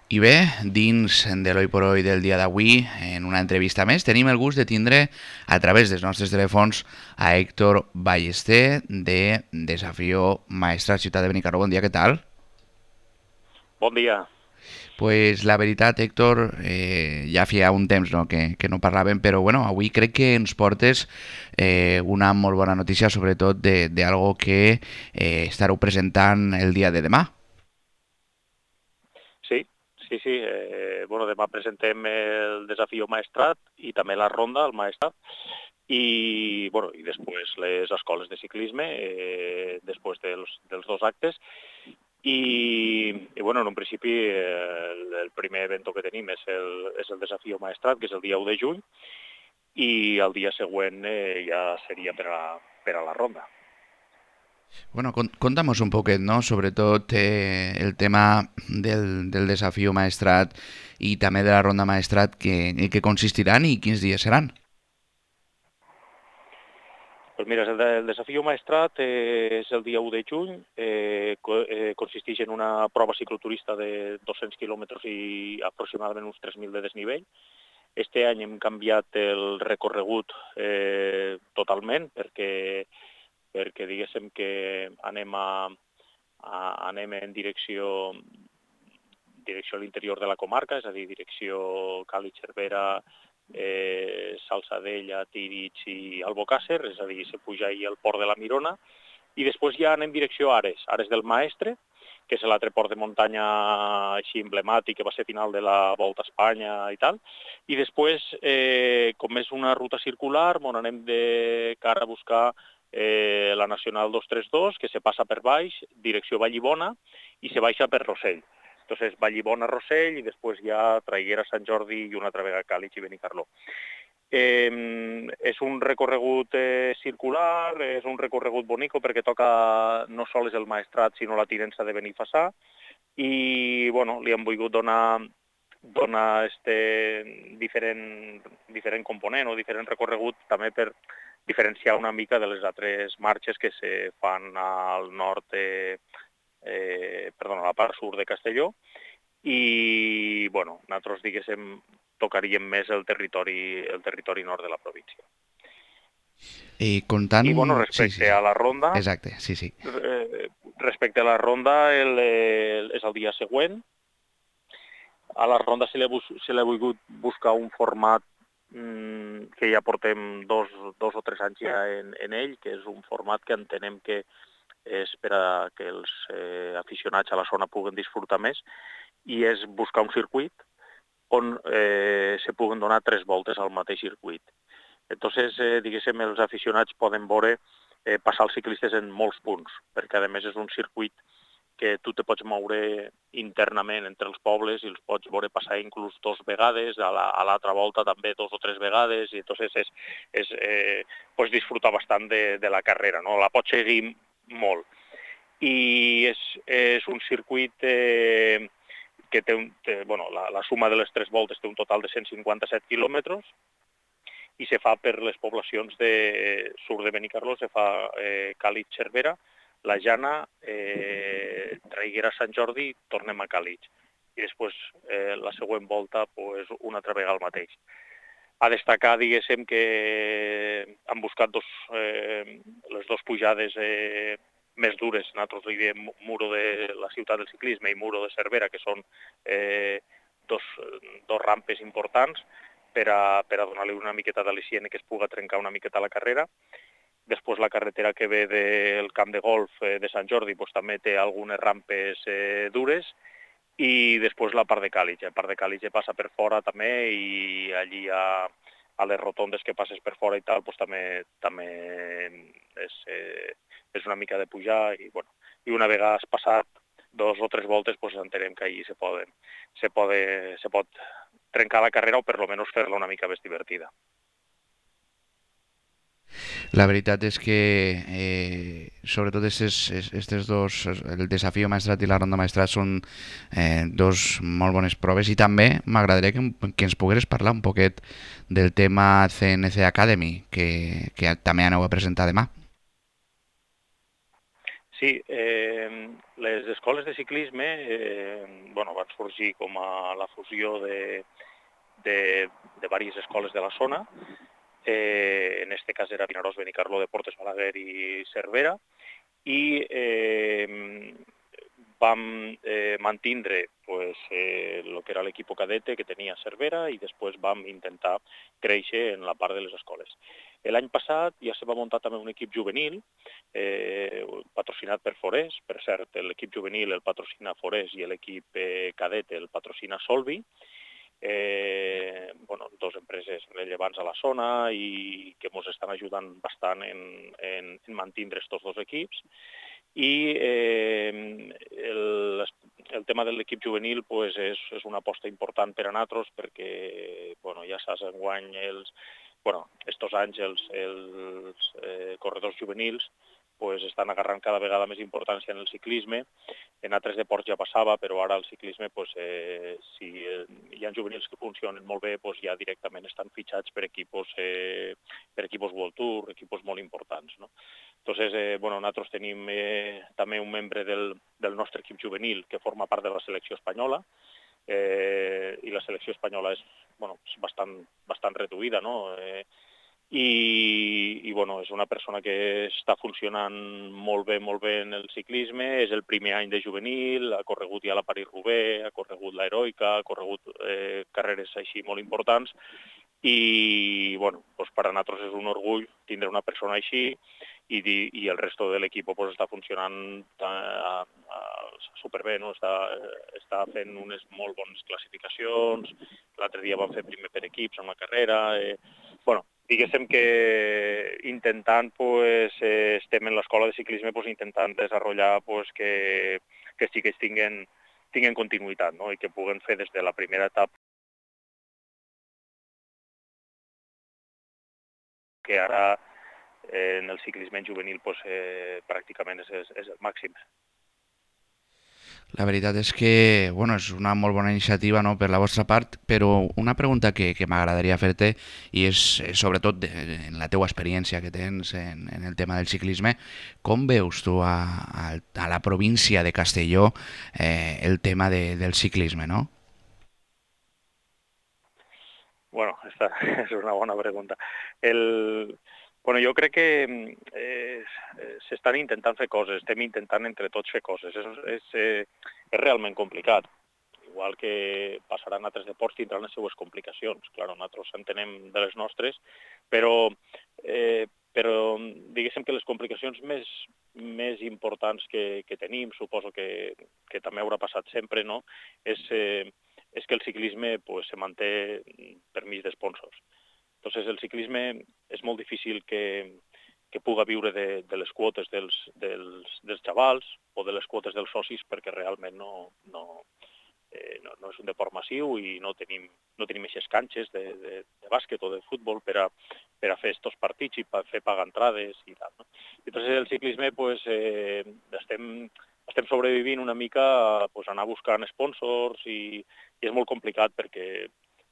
I bé, dins de l'Oi por Oi del dia d'avui, en una entrevista més, tenim el gust de tindre a través dels nostres telèfons a Héctor Ballester de Desafío Maestrat Ciutat de Benicarló. Bon dia, què tal? Bon dia. Pues la veritat, Héctor, ja feia un temps no, que no parlàvem, però bueno, avui crec que ens portes una molt bona notícia, sobretot d'algo que estareu presentant el dia de demà. Sí, sí. Bueno, demà presentem el Desafío Maestrat i també la ronda, el Maestrat, i després les escoles de ciclisme, després dels dos actes. I bueno, en un principi el primer evento que tenim és el Desafío Maestrat, que és el dia 1 de juny, i el dia següent ja seria per a la ronda. Bueno, contamos un poquet, no? Sobretot el tema del desafío maestrat i també de la ronda maestrat, en què consistiran i quins dies seran. Pues mira, el desafío Maestrat és el dia 1 de juny, consisteix en una prova cicloturista de 200 quilòmetres i aproximadament uns 3.000 de desnivell. Este any hem canviat el recorregut totalment perquè diguéssim que anem en direcció a l'interior de la comarca, és a dir, direcció Càlig-Cervera, Salsadella, Tírig i Albocàsser, és a dir, se puja ahir al port de la Mirona, i després ja anem direcció a Ares del Maestre, que és l'altre port de muntanya així emblemàtic, que va ser final de la Volta a Espanya i tal, i després, com és una ruta circular, on anem de cara a buscar la Nacional 232, que se passa per baix, direcció Vallibona, i se baixa per Rossell. Entonces, Vallibona, Rossell, i després ja Traiguera, Sant Jordi i una altra vegada Càlig i Benicarló. És un recorregut circular, és un recorregut bonico perquè toca no sols el Maestrat, sinó la tinença de Benifassà, i bueno, li han volgut donar diferent component o diferent recorregut també per diferenciar una mica de les altres marxes que se fan al nord a la part sud de Castelló, i bueno, nosaltres diguéssim tocaríem més el territori nord de la província. I bueno, Contant... Sí, sí, respecte sí. a la ronda, Exacte, sí, sí. és el dia següent. A la ronda se l'ha volgut buscar un format que ja portem dos o tres anys ja en ell, que és un format que entenem que és per a que els aficionats a la zona puguen disfrutar més, i és buscar un circuit on se puguen donar 3 voltes al mateix circuit. Entonces, diguéssim, els aficionats poden veure passar els ciclistes en molts punts, perquè a més és un circuit que tu te pots moure internament entre els pobles i els pots veure passar inclús 2 vegades, a l'altra volta també 2 o 3 vegades, i entonces pots disfrutar bastant de la carrera, no? La pots seguir molt. I és un circuit que la suma de les 3 voltes té un total de 157 quilòmetres, i se fa per les poblacions de sud de Benicarló, se fa Càlig, Cervera, la Jana, Traiguera, Sant Jordi, tornem a Càlig. I després la següent volta pues, una altra vegada el mateix. A destacar, diguéssim, que han buscat les dos pujades més dures, nosaltres li diem Muro de la ciutat del ciclisme i Muro de Cervera, que són dos rampes importants per a donar-li una miqueta d'al·licient i que es puga trencar una miqueta la carrera. Després la carretera que ve del camp de golf de Sant Jordi pues, també té algunes rampes dures, i després la part de Càlig. La part de Càlig passa per fora també, i allí a les rotondes que passes per fora i tal, pues, també és una mica de pujar, i, bueno, i una vegada has passat 2 o 3 voltes, pues, entenem que allí se pot trencar la carrera, o per lo menos fer-la una mica més divertida. La veritat és que, sobretot aquests dos, el desafío maestrat i la ronda maestrat, són dos molt bones proves, i també m'agradaria que ens pogueres parlar un poquet del tema CNC Academy, que també aneu a presentar demà. Sí, les escoles de ciclisme van sorgir com a la fusió de diverses escoles de la zona. En este cas era Vinaròs, Benicarló, Deportes Balaguer i Cervera. I vam mantindre el que era l'equip cadete que tenia Cervera i després vam intentar créixer en la part de les escoles. L'any passat ja se va muntar també un equip juvenil patrocinat per Forès. Per cert, l'equip juvenil el patrocina Forès i l'equip cadet el patrocina Solvi. Dos empreses rellevants a la zona i que ens estan ajudant bastant en mantindre aquests dos equips. I el tema de l'equip juvenil és una aposta important per a nosaltres perquè ja saps, enguany estos anys els corredors juvenils estan agarrant cada vegada més importància en el ciclisme. En altres deports ja passava, però ara el ciclisme, si hi ha juvenils que funcionen molt bé, ja directament estan fitxats per equipos World Tour, equipos molt importants, no? Entonces, nosaltres tenim també un membre del nostre equip juvenil que forma part de la selecció espanyola, i la selecció espanyola és bastant reduïda, no? I és una persona que està funcionant molt bé en el ciclisme, és el primer any de juvenil, ha corregut ja la París-Roubaix, ha corregut l'Heroica, ha corregut carreres així molt importants, i per a nosaltres és un orgull tindre una persona així i el resto de l'equip està funcionant superbé, no? Està fent unes molt bones classificacions, l'altre dia van fer primer per equips en la carrera, diguéssim que intentant, estem en l'escola de ciclisme intentant desenvolupar que sí que tinguen continuïtat, no? I que puguen fer des de la primera etapa que ara en el ciclisme juvenil pràcticament és el màxim. La veritat és que és una molt bona iniciativa, no, per la vostra part, però una pregunta que m'agradaria fer-te, i és sobretot en la teua experiència que tens en el tema del ciclisme, com veus tu a la província de Castelló el tema del ciclisme, no? Esta és una bona pregunta. Jo crec que s'estan intentant fer coses, estem intentant entre tots fer coses. És realment complicat. Igual que passarà en altres deports, tindran les seues complicacions. Clar, nosaltres entenem de les nostres, però diguéssim que les complicacions més importants que tenim, suposo que també haurà passat sempre, no? És que el ciclisme se manté per mig d'esponsors. Entonces, el ciclisme és molt difícil que puga viure de les quotes dels xavals o de les quotes dels socis perquè realment no és un deport massiu i no tenim aquestes canxes de bàsquet o de futbol per a fer aquests partits i per fer pagar entrades i tal, no? Entonces, el ciclisme estem sobrevivint una mica anar buscant sponsors i és molt complicat perquè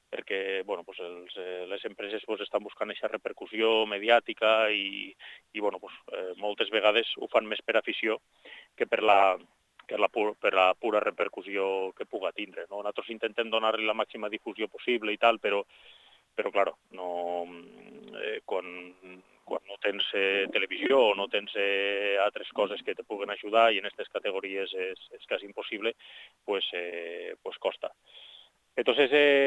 les empreses estan buscant aquesta repercussió mediàtica i moltes vegades ho fan més per afició que per la pura repercussió que puga tindre, no? Nosaltres intentem donar-li la màxima difusió possible i tal, però claro, quan no tens televisió o no tens altres coses que te puguen ajudar i en aquestes categories és quasi impossible, costa. Entonces,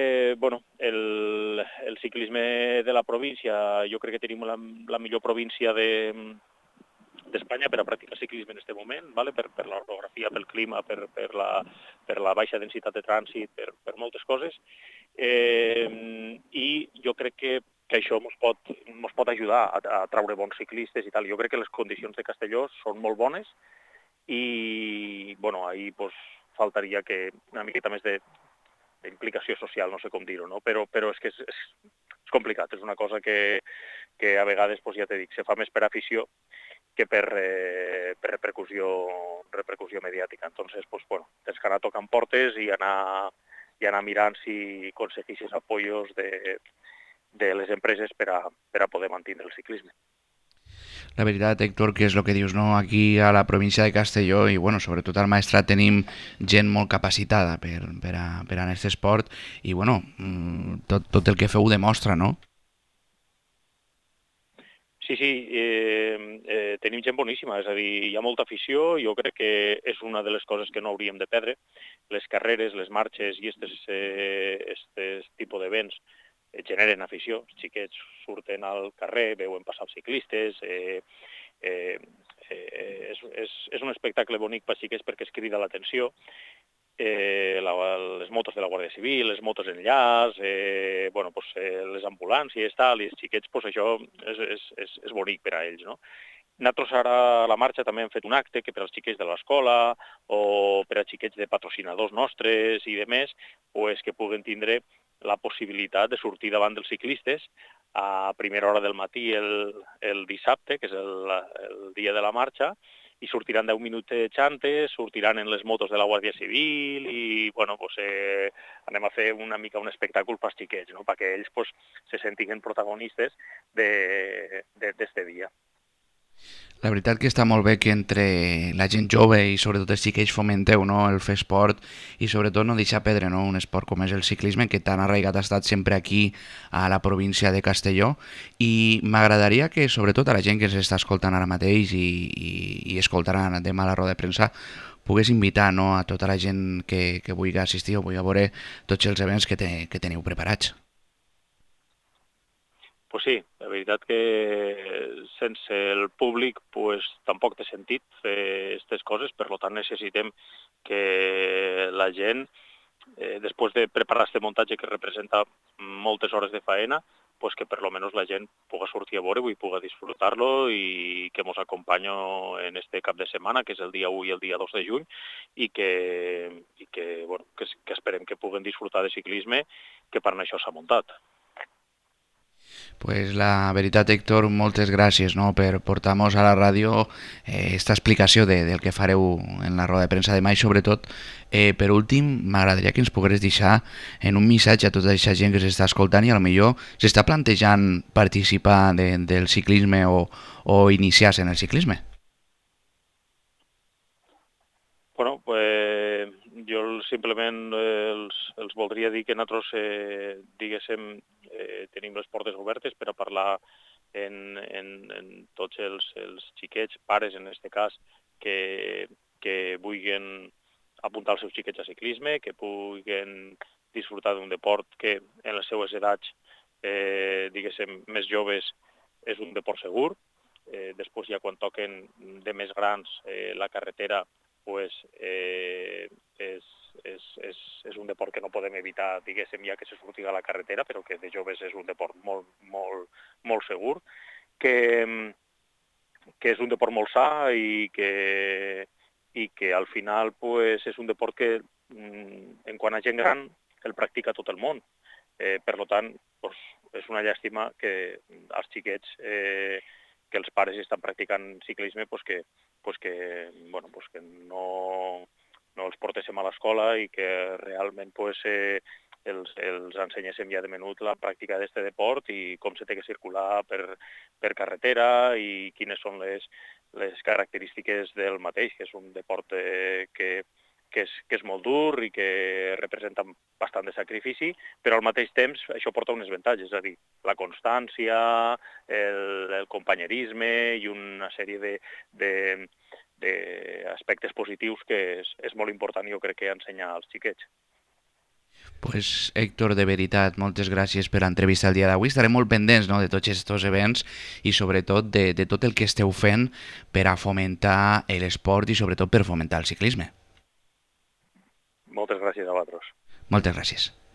el ciclisme de la província, jo crec que tenim la millor província d'Espanya per a practicar ciclisme en aquest moment, ¿vale? per l'orografia, pel clima, per la baixa densitat de trànsit, per moltes coses. I jo crec que això ens pot ajudar a traure bons ciclistes i tal. Jo crec que les condicions de Castelló són molt bones i ahí faltaria que una miqueta més d'implicació social, no sé com dir-ho, no? Però és que és complicat, és una cosa que a vegades, ja t'he dit, se fa més per afició que per repercussió mediàtica. Entonces, tens que anar tocant portes i anar mirant si aconsegueixes apoyos de les empreses per a poder mantenir el ciclisme. La veritat, Héctor, que és el que dius, no? Aquí a la província de Castelló i, bueno, sobretot al Maestrat tenim gent molt capacitada per a aquest esport i, bueno, tot el que feu ho demostra, no? Sí, sí, tenim gent boníssima, és a dir, hi ha molta afició, jo crec que és una de les coses que no hauríem de perdre. Les carreres, les marxes i estes tipus d'events generen afició. Els xiquets surten al carrer, veuen passar els ciclistes, eh, és un espectacle bonic per xiquets perquè es crida l'atenció. Les motos de la Guàrdia Civil, les motos enllaç, les ambulàncies, tal, i els xiquets, pues, això és bonic per a ells, no? Nosaltres ara a la marxa també hem fet un acte que per als xiquets de l'escola o per a xiquets de patrocinadors nostres i de més, pues, que puguen tindre la possibilitat de sortir davant dels ciclistes a primera hora del matí el dissabte, que és el dia de la marxa, i sortiran 10 minuts de xantes, sortiran en les motos de la Guàrdia Civil i anem a fer una mica un espectacle pels xiquets, no? Perquè ells se sentin protagonistes d'este dia. La veritat que està molt bé que entre la gent jove i sobretot els xiquets fomenteu, no? El fer esport i sobretot no deixar perdre, no? Un esport com és el ciclisme que tan arraigat ha estat sempre aquí a la província de Castelló i m'agradaria que sobretot a la gent que ens està escoltant ara mateix i escoltarà demà a la roda de premsa pogués invitar, no? A tota la gent que vulgui assistir o vulgui veure tots els events que teniu preparats. Pues sí, la veritat que sense el públic pues, tampoc té sentit fer aquestes coses, per tant necessitem que la gent, després de preparar este muntatge que representa moltes hores de faena, pues que per lo menos la gent puga sortir a veure-ho i puga disfrutar-lo i que ens acompanyo en este cap de setmana, que és el dia 1 i el dia 2 de juny, que esperem que puguen disfrutar de ciclisme, que per això s'ha muntat. Pues la veritat, Héctor, moltes gràcies, no? Per portar-nos a la ràdio esta explicació del que fareu en la roda de premsa demà i sobretot, per últim, m'agradaria que ens pogués deixar en un missatge a tota aquesta gent que s'està escoltant i potser s'està plantejant participar del ciclisme o iniciar-se en el ciclisme. Bueno, pues, jo simplement els voldria dir que nosaltres, tenim les portes obertes per a parlar en tots els xiquets, pares en aquest cas, que vulguin apuntar els seus xiquets a ciclisme, que puguen disfrutar d'un deport que en les seues edats, més joves, és un deport segur. Després ja quan toquen de més grans la carretera, pues, és un deport que no podem evitar, ja que se surti a la carretera, però que de joves és un deport molt, molt, molt segur, que és un deport molt sa i que al final pues, és un deport que, en quant a gent gran, el practica tot el món. Per tant, pues, és una llàstima que els xiquets que els pares estan practicant ciclisme que no els portéssim a l'escola i que realment els ensenyéssim ja de menut la pràctica d'aquest deport i com se té que circular per carretera i quines són les característiques del mateix, que és un deport que és molt dur i que representa bastant de sacrifici, però al mateix temps això porta unes avantatges, és a dir, la constància, el companyerisme i una sèrie d'aspectes positius que és molt important, jo crec, que ensenyar als xiquets. Pues, Héctor, de veritat, moltes gràcies per l'entrevista el dia d'avui. Estarem molt pendents, no?, de tots aquests events i sobretot de tot el que esteu fent per a fomentar l'esport i sobretot per fomentar el ciclisme. Moltes gràcies a vosaltres. Moltes gràcies.